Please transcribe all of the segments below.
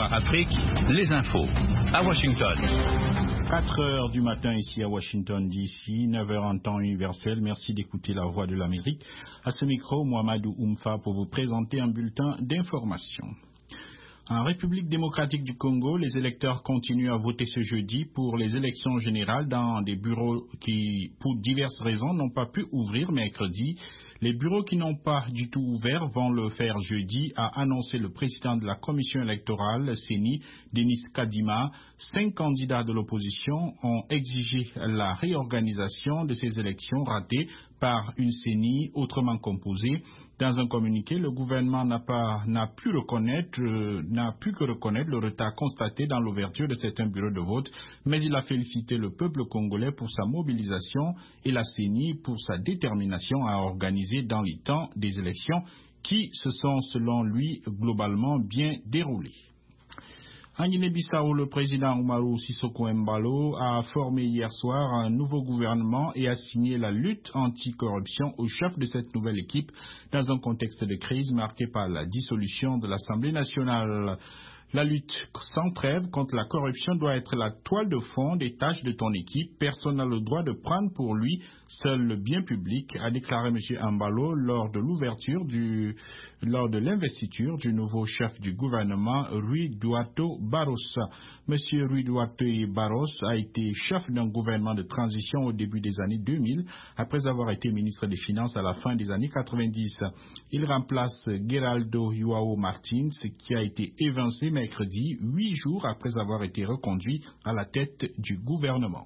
Afrique, les infos. À Washington. 4 heures du matin ici à Washington DC, 9 heures en temps universel. Merci d'écouter la voix de l'Amérique. À ce micro, Mohamedou Oumfa pour vous présenter un bulletin d'information. En République démocratique du Congo, les électeurs continuent à voter ce jeudi pour les élections générales dans des bureaux qui, pour diverses raisons, n'ont pas pu ouvrir mercredi. Les bureaux qui n'ont pas du tout ouvert vont le faire jeudi, a annoncé le président de la commission électorale, CENI, Denis Kadima. 5 candidats de l'opposition ont exigé la réorganisation de ces élections ratées par une CENI autrement composée. Dans un communiqué, le gouvernement n'a pu que reconnaître le retard constaté dans l'ouverture de certains bureaux de vote, mais il a félicité le peuple congolais pour sa mobilisation et la CENI pour sa détermination à organiser dans les temps des élections qui se sont, selon lui, globalement bien déroulées. En Guinée-Bissau, le président Umaru Sissoco Embalo a formé hier soir un nouveau gouvernement et a signé la lutte anticorruption au chef de cette nouvelle équipe dans un contexte de crise marqué par la dissolution de l'Assemblée nationale. La lutte sans trêve contre la corruption doit être la toile de fond des tâches de ton équipe. Personne n'a le droit de prendre pour lui seul le bien public, a déclaré M. Embalo lors de l'investiture du nouveau chef du gouvernement, Rui Duato Barros. M. Rui Duato Barros a été chef d'un gouvernement de transition au début des années 2000, après avoir été ministre des Finances à la fin des années 90. Il remplace Geraldo João Martins, qui a été évincé mercredi, 8 jours après avoir été reconduit à la tête du gouvernement.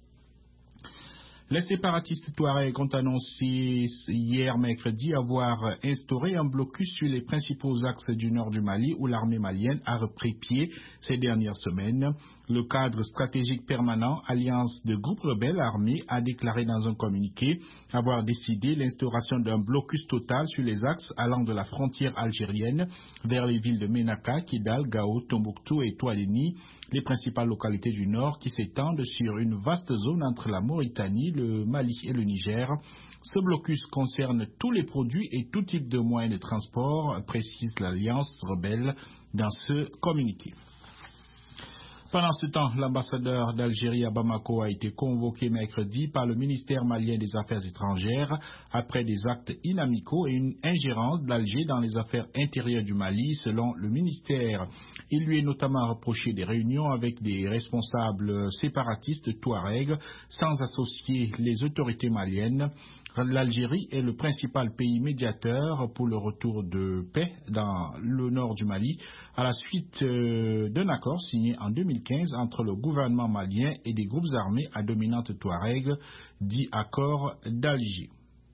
Les séparatistes Touaregs ont annoncé hier mercredi avoir instauré un blocus sur les principaux axes du nord du Mali où l'armée malienne a repris pied ces dernières semaines. Le cadre stratégique permanent, alliance de groupes rebelles armés, a déclaré dans un communiqué avoir décidé l'instauration d'un blocus total sur les axes allant de la frontière algérienne vers les villes de Ménaka, Kidal, Gao, Tombouctou et Touadéni, les principales localités du nord qui s'étendent sur une vaste zone entre la Mauritanie, le Mali et le Niger. Ce blocus concerne tous les produits et tout type de moyens de transport, précise l'Alliance rebelle dans ce communiqué. Pendant ce temps, l'ambassadeur d'Algérie à Bamako a été convoqué mercredi par le ministère malien des Affaires étrangères après des actes inamicaux et une ingérence d'Alger dans les affaires intérieures du Mali, selon le ministère. Il lui est notamment reproché des réunions avec des responsables séparatistes touaregs sans associer les autorités maliennes. L'Algérie est le principal pays médiateur pour le retour de paix dans le nord du Mali à la suite d'un accord signé en 2015 entre le gouvernement malien et des groupes armés à dominante touareg, dit accord d'Alger.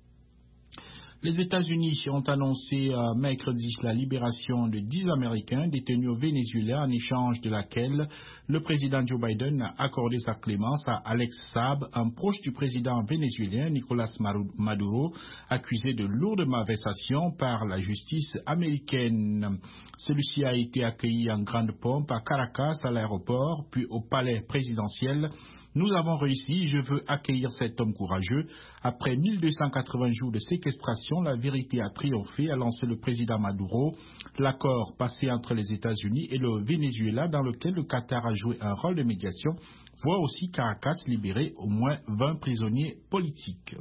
Les États-Unis ont annoncé mercredi la libération de 10 Américains détenus au Venezuela en échange de laquelle le président Joe Biden a accordé sa clémence à Alex Saab, un proche du président vénézuélien Nicolás Maduro, accusé de lourdes malversations par la justice américaine. Celui-ci a été accueilli en grande pompe à Caracas à l'aéroport, puis au palais présidentiel. Nous avons réussi, je veux accueillir cet homme courageux. Après 1280 jours de séquestration, la vérité a triomphé, a lancé le président Maduro. L'accord passé entre les États-Unis et le Venezuela, dans lequel le Qatar a joué un rôle de médiation, voit aussi Caracas libérer au moins 20 prisonniers politiques.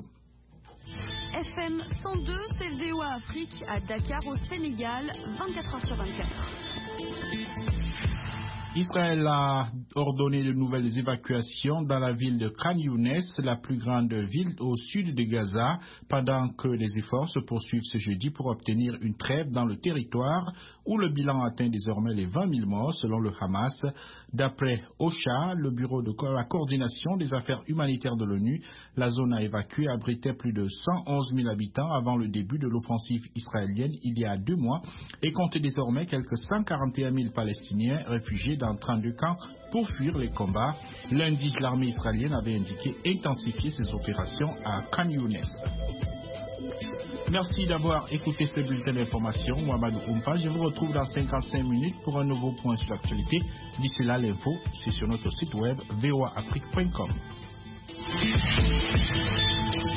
FM 102, c'est VOA Afrique à Dakar au Sénégal, 24h sur 24. Israël a ordonné de nouvelles évacuations dans la ville de Khan Younes, la plus grande ville au sud de Gaza, pendant que les efforts se poursuivent ce jeudi pour obtenir une trêve dans le territoire où le bilan atteint désormais les 20 000 morts selon le Hamas. D'après OCHA, le bureau de la coordination des affaires humanitaires de l'ONU, la zone à évacuer abritait plus de 111 000 habitants avant le début de l'offensive israélienne il y a 2 mois et compte désormais quelques 141 000 Palestiniens réfugiés dans 32 camps pour fuir les combats. Lundi, l'armée israélienne avait indiqué intensifier ses opérations à Khan Younes. Merci d'avoir écouté ce bulletin d'information. Mohamedou Oumfa, je vous retrouve dans 55 minutes pour un nouveau point sur l'actualité. D'ici là, l'info, c'est sur notre site web voaafrique.com.